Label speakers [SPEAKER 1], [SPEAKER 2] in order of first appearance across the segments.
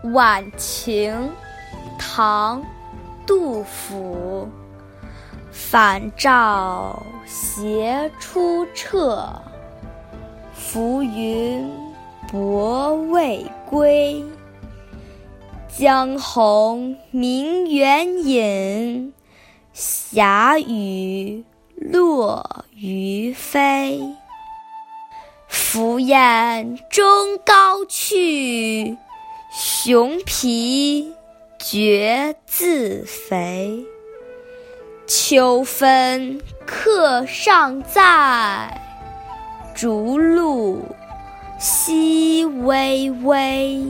[SPEAKER 1] 晚晴，唐·杜甫。返照斜出澈，浮云薄未归。江红明远影，霞雨落余飞。凫雁中高去，熊脾觉自肥。秋分客尚在，竹露淅微微。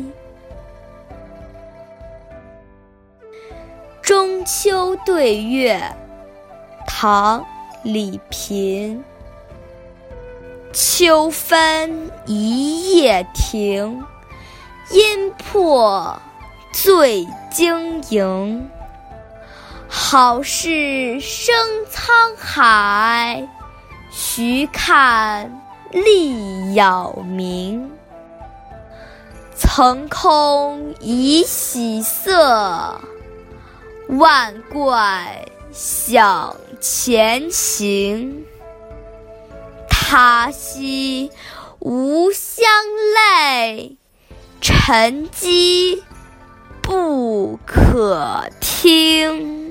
[SPEAKER 1] 中秋对月，唐·李萍。秋分一夜停，阴魄醉晶莹。好事生沧海，徐看力杳冥。曾空已喜色，万怪想前行。他夕无相泪，沉积不可听。